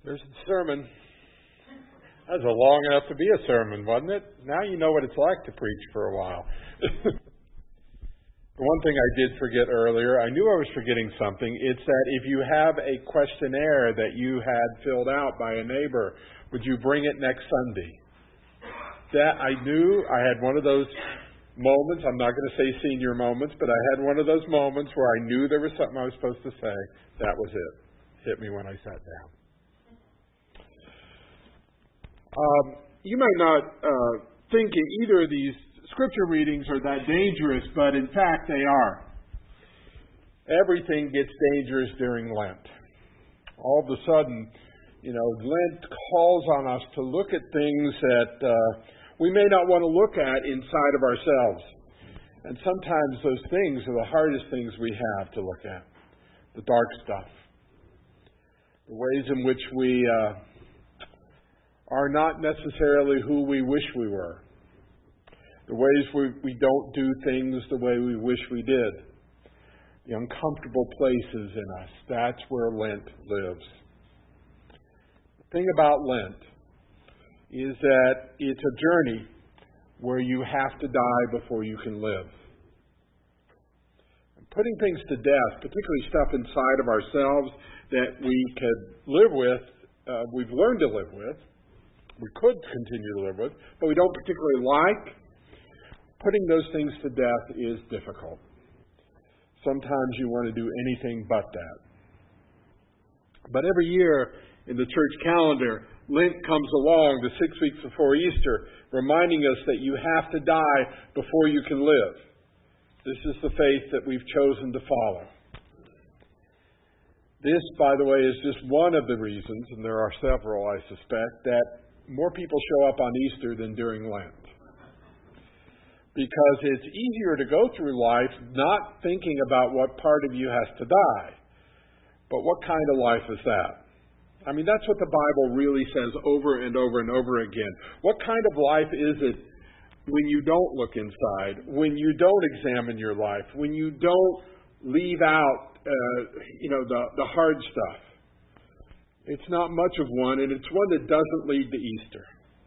There's the sermon. That was long enough to be a sermon, wasn't it? Now you know what it's like to preach for a while. The one thing I did forget earlier, I knew I was forgetting something. It's that if you have a questionnaire that you had filled out by a neighbor, would you bring it next Sunday? That I knew I had one of those moments. I'm not going to say senior moments, but I had one of those moments where I knew there was something I was supposed to say. That was it. Hit me when I sat down. You might not think either of these scripture readings are that dangerous, but in fact they are. Everything gets dangerous during Lent. All of a sudden, Lent calls on us to look at things that we may not want to look at inside of ourselves. And sometimes those things are the hardest things we have to look at. The dark stuff. The ways in which we are not necessarily who we wish we were. The ways we don't do things the way we wish we did. The uncomfortable places in us. That's where Lent lives. The thing about Lent is that it's a journey where you have to die before you can live. And putting things to death, particularly stuff inside of ourselves that we could live with, we've learned to live with, we could continue to live with, but we don't particularly like. Putting those things to death is difficult. Sometimes you want to do anything but that. But every year in the church calendar, Lent comes along the 6 weeks before Easter, reminding us that you have to die before you can live. This is the faith that we've chosen to follow. This, by the way, is just one of the reasons, and there are several, I suspect, that more people show up on Easter than during Lent. Because it's easier to go through life not thinking about what part of you has to die. But what kind of life is that? I mean, that's what the Bible really says over and over and over again. What kind of life is it when you don't look inside, when you don't examine your life, when you don't leave out, the hard stuff? It's not much of one, and it's one that doesn't lead to Easter.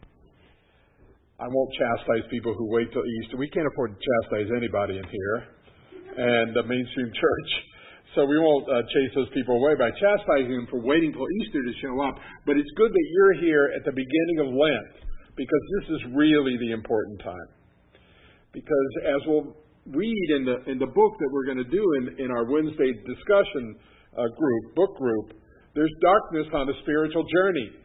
I won't chastise people who wait till Easter. We can't afford to chastise anybody in here and the mainstream church. So we won't chase those people away by chastising them for waiting till Easter to show up. But it's good that you're here at the beginning of Lent, because this is really the important time. Because as we'll read in the book that we're going to do in our Wednesday discussion book group, there's darkness on the spiritual journey.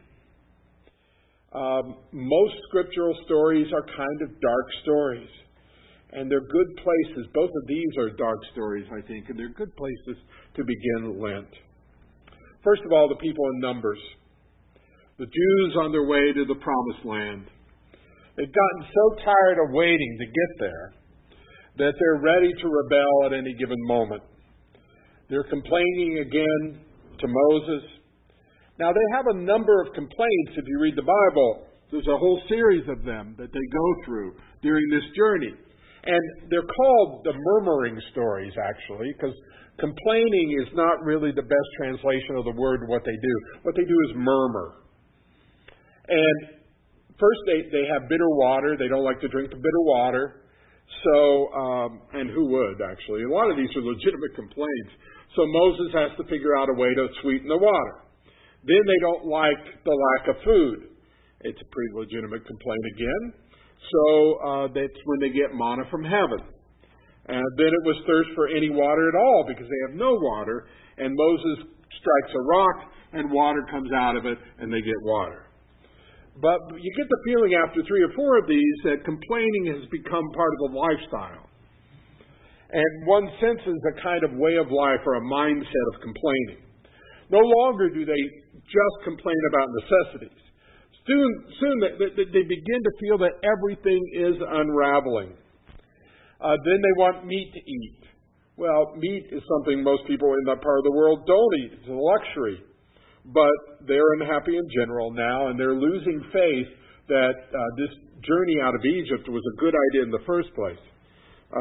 Most scriptural stories are kind of dark stories. And they're good places. Both of these are dark stories, I think, and they're good places to begin Lent. First of all, the people in Numbers. The Jews on their way to the Promised Land. They've gotten so tired of waiting to get there that they're ready to rebel at any given moment. They're complaining again to Moses. Now, they have a number of complaints. If you read the Bible, there's a whole series of them that they go through during this journey. And they're called the murmuring stories, actually, because complaining is not really the best translation of the word what they do. What they do is murmur. And first, they have bitter water. They don't like to drink the bitter water. So, and who would, actually? A lot of these are legitimate complaints. So Moses has to figure out a way to sweeten the water. Then they don't like the lack of food. It's a pretty legitimate complaint again. So that's when they get manna from heaven. And then it was thirst for any water at all, because they have no water. And Moses strikes a rock, and water comes out of it, and they get water. But you get the feeling after 3 or 4 of these that complaining has become part of the lifestyle. And one senses a kind of way of life or a mindset of complaining. No longer do they just complain about necessities. Soon they begin to feel that everything is unraveling. Then they want meat to eat. Well, meat is something most people in that part of the world don't eat. It's a luxury. But they're unhappy in general now, and they're losing faith that this journey out of Egypt was a good idea in the first place.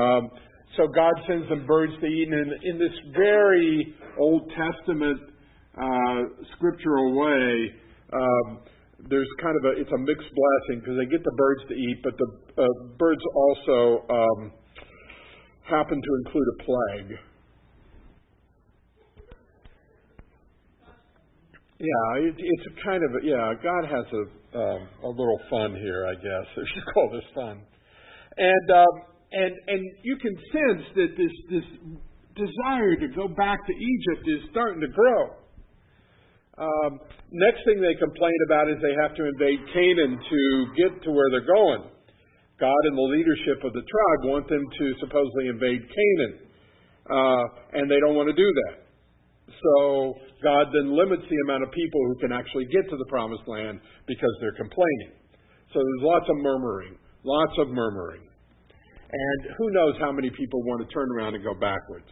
So God sends them birds to eat. And in this very Old Testament scriptural way, there's kind of it's a mixed blessing because they get the birds to eat, but the birds also happen to include a plague. Yeah, it's a kind of God has a little fun here, I guess, if you call this fun, and you can sense that this desire to go back to Egypt is starting to grow. Next thing they complain about is they have to invade Canaan to get to where they're going. God and the leadership of the tribe want them to supposedly invade Canaan, and they don't want to do that. So God then limits the amount of people who can actually get to the promised land because they're complaining. So there's lots of murmuring. And who knows how many people want to turn around and go backwards.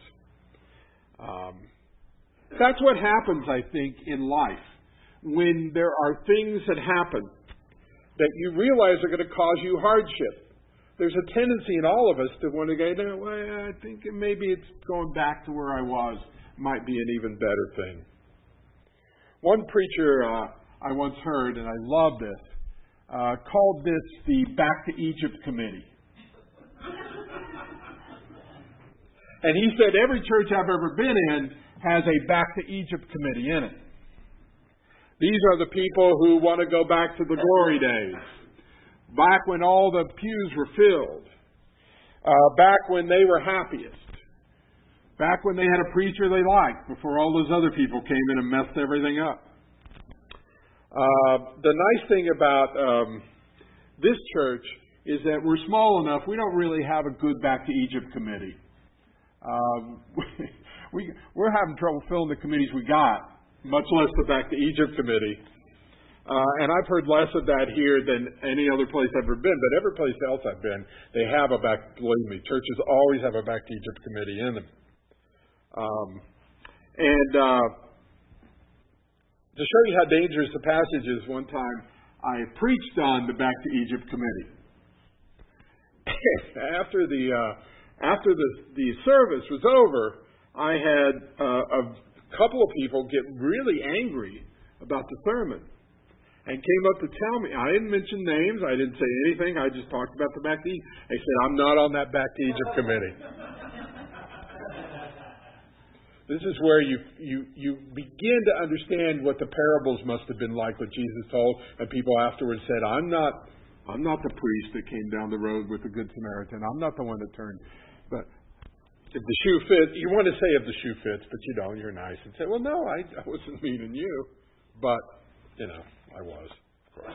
That's what happens, I think, in life. When there are things that happen that you realize are going to cause you hardship. There's a tendency in all of us to want to go, no, well, I think maybe it's going back to where I was might be an even better thing. One preacher I once heard, and I love this, called this the Back to Egypt Committee. And he said every church I've ever been in has a Back to Egypt Committee in it. These are the people who want to go back to the glory days, back when all the pews were filled, back when they were happiest, back when they had a preacher they liked before all those other people came in and messed everything up. The nice thing about this church is that we're small enough, we don't really have a good Back to Egypt committee. We're having trouble filling the committees we got, much less the Back to Egypt committee. And I've heard less of that here than any other place I've ever been, but every place else I've been, they have a believe me, churches always have a Back to Egypt committee in them. To show you how dangerous the passage is, one time I preached on the Back to Egypt committee. After the service was over, I had a couple of people get really angry about the sermon and came up to tell me. I didn't mention names. I didn't say anything. I just talked about the Back to Egypt. They said, I'm not on that Back to Egypt committee. This is where you begin to understand what the parables must have been like, what Jesus told, and people afterwards said, I'm not the priest that came down the road with the Good Samaritan. I'm not the one that turned. But if the shoe fits, you want to say if the shoe fits, but you don't. You're nice and say, well, no, I wasn't meaning you. But, I was, of course.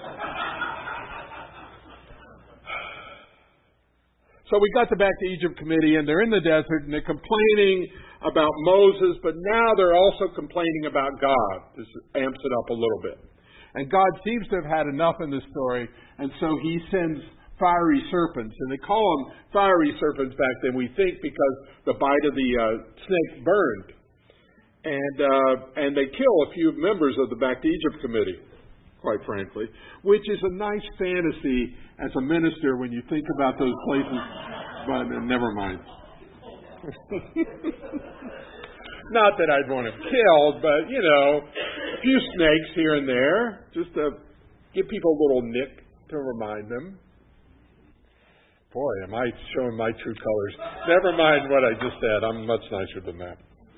So we got the Back to Egypt committee, and they're in the desert, and they're complaining about Moses, but now they're also complaining about God. This amps it up a little bit. And God seems to have had enough in this story, and so he sends fiery serpents. And they call them fiery serpents back then, we think, because the bite of the snake burned. And they kill a few members of the Back to Egypt committee, quite frankly, which is a nice fantasy as a minister when you think about those places. But never mind. Not that I'd want him killed, but, a few snakes here and there, just to give people a little nick to remind them. Boy, am I showing my true colors. Never mind what I just said. I'm much nicer than that.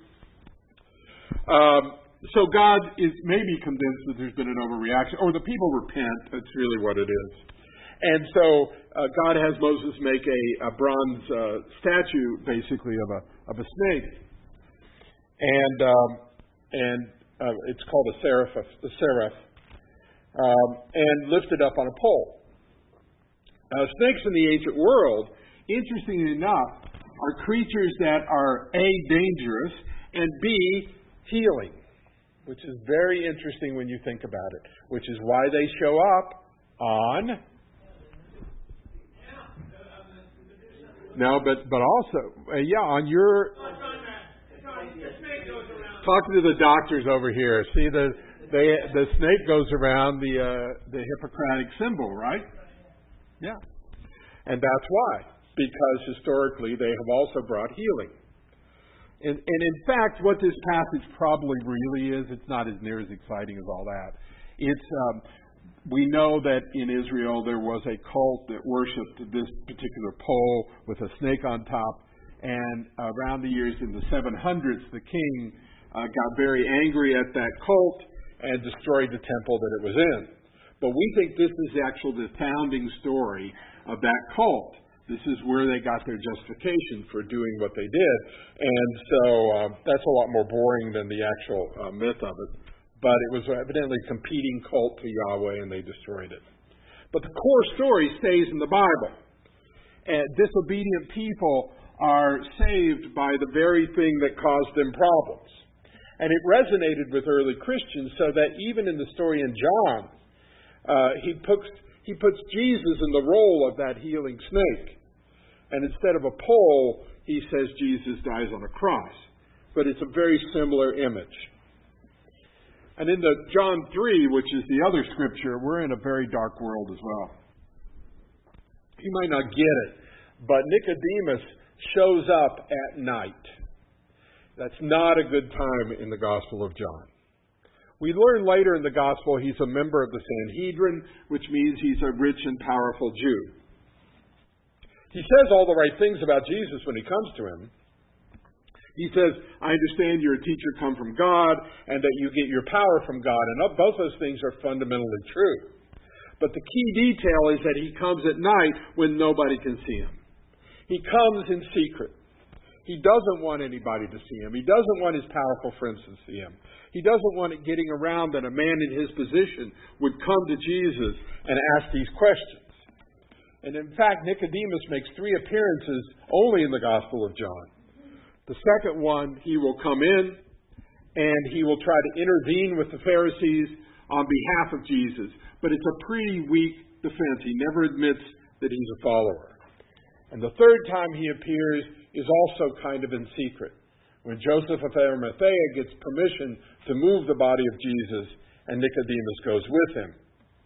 So God is maybe convinced that there's been an overreaction, or the people repent. That's really what it is. And so God has Moses make a bronze statue, basically, of a snake. And it's called a seraph, and lifted up on a pole. Snakes in the ancient world, interestingly enough, are creatures that are A, dangerous, and B, healing, which is very interesting when you think about it, which is why they show up on... No, but also, on your... Talking to the doctors over here. See, the snake goes around the Hippocratic symbol, right? Yeah. And that's why. Because historically they have also brought healing. And in fact, what this passage probably really is, it's not as near as exciting as all that. We know that in Israel there was a cult that worshipped this particular pole with a snake on top. And around the years in the 700s, the king got very angry at that cult and destroyed the temple that it was in. But we think this is actually the founding story of that cult. This is where they got their justification for doing what they did. And so that's a lot more boring than the actual myth of it. But it was evidently a competing cult to Yahweh, and they destroyed it. But the core story stays in the Bible. And disobedient people are saved by the very thing that caused them problems. And it resonated with early Christians so that even in the story in John, he puts Jesus in the role of that healing snake. And instead of a pole, he says Jesus dies on a cross. But it's a very similar image. And in the John 3, which is the other scripture, we're in a very dark world as well. You might not get it, but Nicodemus shows up at night. That's not a good time in the Gospel of John. We learn later in the Gospel he's a member of the Sanhedrin, which means he's a rich and powerful Jew. He says all the right things about Jesus when he comes to him. He says, I understand you're a teacher come from God and that you get your power from God. And both those things are fundamentally true. But the key detail is that he comes at night when nobody can see him. He comes in secret. He doesn't want anybody to see him. He doesn't want his powerful friends to see him. He doesn't want it getting around that a man in his position would come to Jesus and ask these questions. And in fact, Nicodemus makes 3 appearances only in the Gospel of John. The second one, he will come in and he will try to intervene with the Pharisees on behalf of Jesus. But it's a pretty weak defense. He never admits that he's a follower. And the third time he appears is also kind of in secret. When Joseph of Arimathea gets permission to move the body of Jesus and Nicodemus goes with him.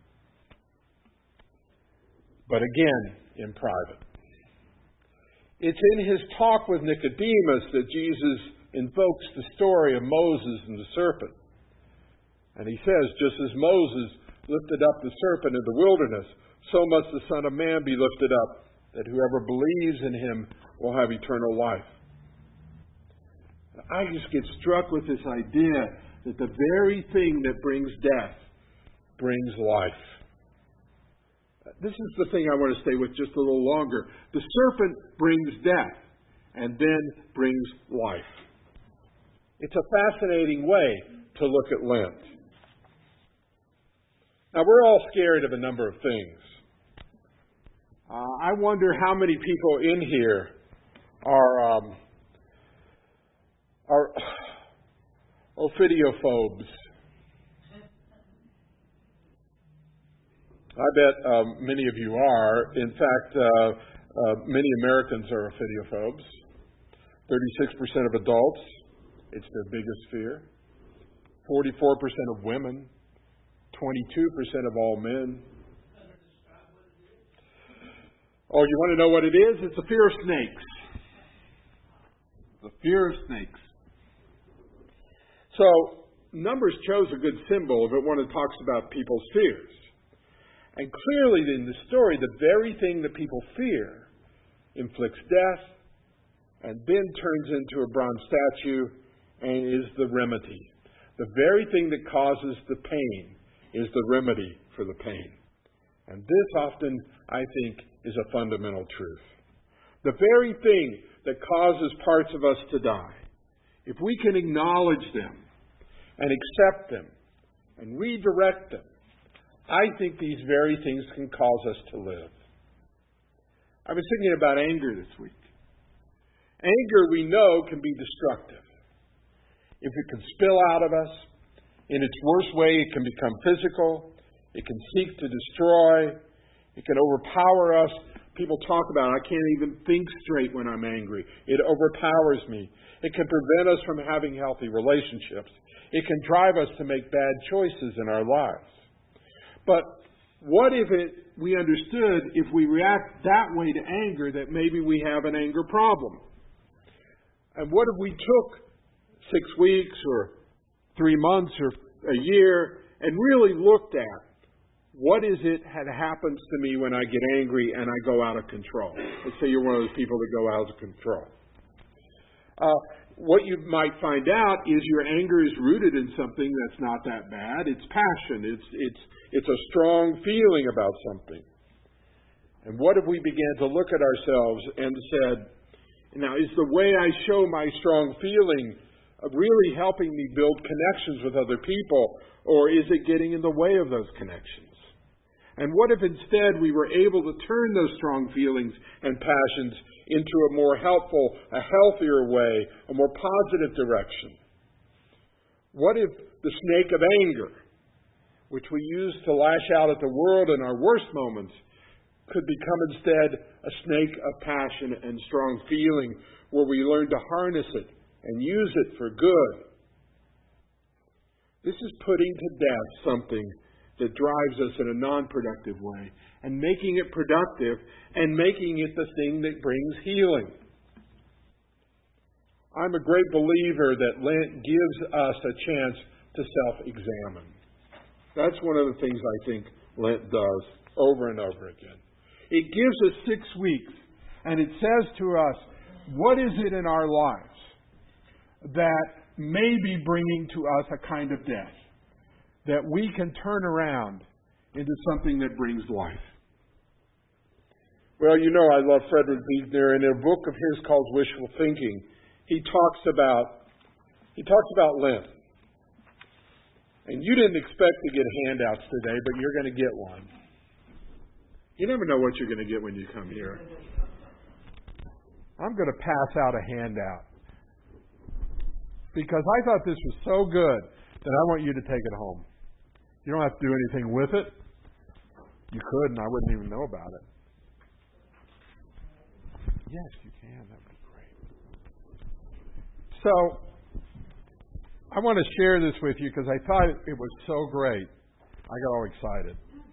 But again, in private. It's in his talk with Nicodemus that Jesus invokes the story of Moses and the serpent. And he says, just as Moses lifted up the serpent in the wilderness, so must the Son of Man be lifted up, that whoever believes in him will have eternal life. I just get struck with this idea that the very thing that brings death brings life. This is the thing I want to stay with just a little longer. The serpent brings death and then brings life. It's a fascinating way to look at Lent. Now, we're all scared of a number of things. I wonder how many people in here are ophidiophobes. I bet many of you are. In fact, many Americans are ophidiophobes. 36% of adults, it's their biggest fear. 44% of women. 22% of all men. Oh, you want to know what it is? It's the fear of snakes. The fear of snakes. So, Numbers chose a good symbol of it when it talks about people's fears. And clearly in the story, the very thing that people fear inflicts death and then turns into a bronze statue and is the remedy. The very thing that causes the pain is the remedy for the pain. And this often, I think, is a fundamental truth. The very thing that causes parts of us to die, if we can acknowledge them and accept them and redirect them, I think these very things can cause us to live. I was thinking about anger this week. Anger, we know, can be destructive. If it can spill out of us, in its worst way, it can become physical. It can seek to destroy. It can overpower us. People talk about, I can't even think straight when I'm angry. It overpowers me. It can prevent us from having healthy relationships. It can drive us to make bad choices in our lives. But what if we understood if we react that way to anger that maybe we have an anger problem? And what if we took 6 weeks or 3 months or a year and really looked at what is it that happens to me when I get angry and I go out of control? Let's say you're one of those people that go out of control. What you might find out is your anger is rooted in something that's not that bad. It's passion. It's a strong feeling about something. And what if we began to look at ourselves and said, now, is the way I show my strong feeling really helping me build connections with other people, or is it getting in the way of those connections? And what if instead we were able to turn those strong feelings and passions into a more helpful, a healthier way, a more positive direction? What if the snake of anger, which we use to lash out at the world in our worst moments, could become instead a snake of passion and strong feeling, where we learn to harness it and use it for good? This is putting to death something that drives us in a non-productive way and making it productive and making it the thing that brings healing. I'm a great believer that Lent gives us a chance to self-examine. That's one of the things I think Lent does over and over again. It gives us 6 weeks, and it says to us, what is it in our lives that may be bringing to us a kind of death that we can turn around into something that brings life? Well, you know I love Frederick Buechner. In a book of his called Wishful Thinking, he talks about Lent. And you didn't expect to get handouts today, but you're going to get one. You never know what you're going to get when you come here. I'm going to pass out a handout because I thought this was so good that I want you to take it home. You don't have to do anything with it. You could, and I wouldn't even know about it. Yes, you can. That would be great. So, I want to share this with you because I thought it was so great. I got all excited.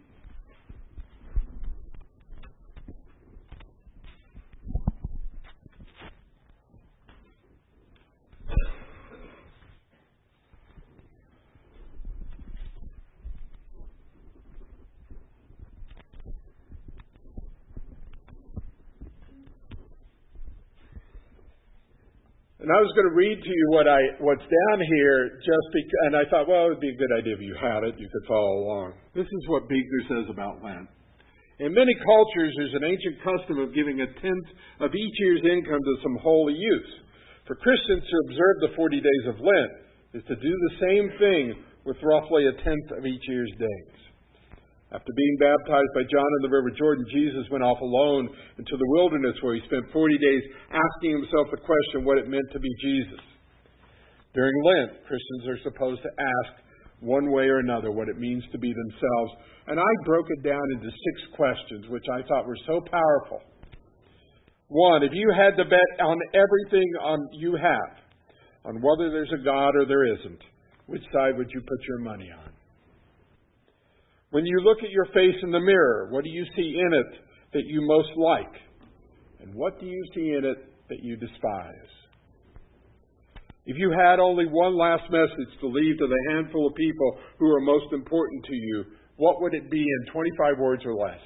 And I was going to read to you what's down here, and I thought, well, it would be a good idea if you had it. You could follow along. This is what Buechner says about Lent. In many cultures, there's an ancient custom of giving a tenth of each year's income to some holy use. For Christians to observe the 40 days of Lent is to do the same thing with roughly a tenth of each year's days. After being baptized by John in the River Jordan, Jesus went off alone into the wilderness where he spent 40 days asking himself the question what it meant to be Jesus. During Lent, Christians are supposed to ask one way or another what it means to be themselves. And I broke it down into 6 questions, which I thought were so powerful. 1, if you had to bet on everything you have, on whether there's a God or there isn't, which side would you put your money on? When you look at your face in the mirror, what do you see in it that you most like? And what do you see in it that you despise? If you had only one last message to leave to the handful of people who are most important to you, what would it be in 25 words or less?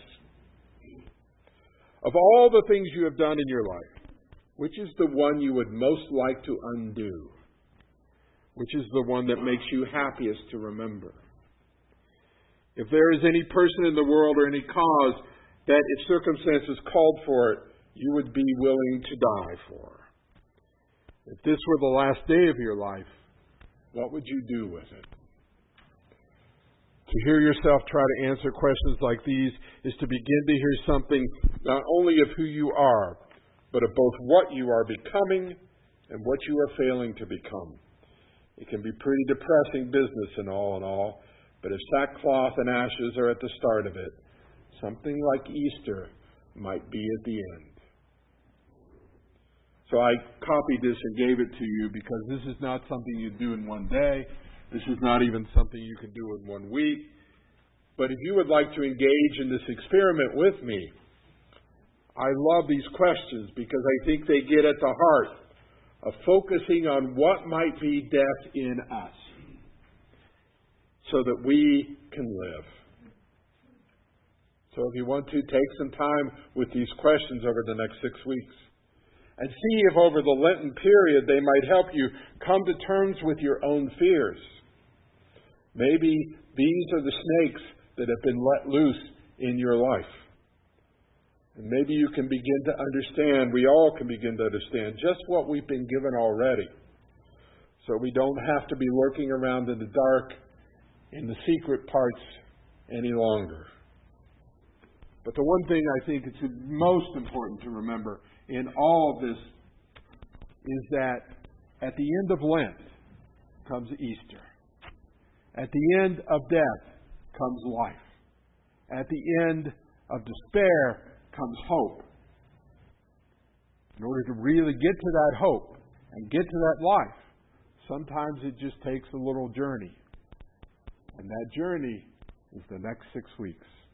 Of all the things you have done in your life, which is the one you would most like to undo? Which is the one that makes you happiest to remember? If there is any person in the world or any cause that, if circumstances called for it, you would be willing to die for. If this were the last day of your life, what would you do with it? To hear yourself try to answer questions like these is to begin to hear something not only of who you are, but of both what you are becoming and what you are failing to become. It can be pretty depressing business in all, but if sackcloth and ashes are at the start of it, something like Easter might be at the end. So I copied this and gave it to you because this is not something you do in one day. This is not even something you can do in 1 week. But if you would like to engage in this experiment with me, I love these questions because I think they get at the heart of focusing on what might be death in us so that we can live. So if you want to, take some time with these questions over the next 6 weeks and see if over the Lenten period they might help you come to terms with your own fears. Maybe these are the snakes that have been let loose in your life. And maybe you can begin to understand, we all can begin to understand just what we've been given already. So we don't have to be lurking around in the dark in the secret parts any longer. But the one thing I think is most important to remember in all of this is that at the end of Lent comes Easter. At the end of death comes life. At the end of despair comes hope. In order to really get to that hope and get to that life, sometimes it just takes a little journey. And that journey is the next 6 weeks.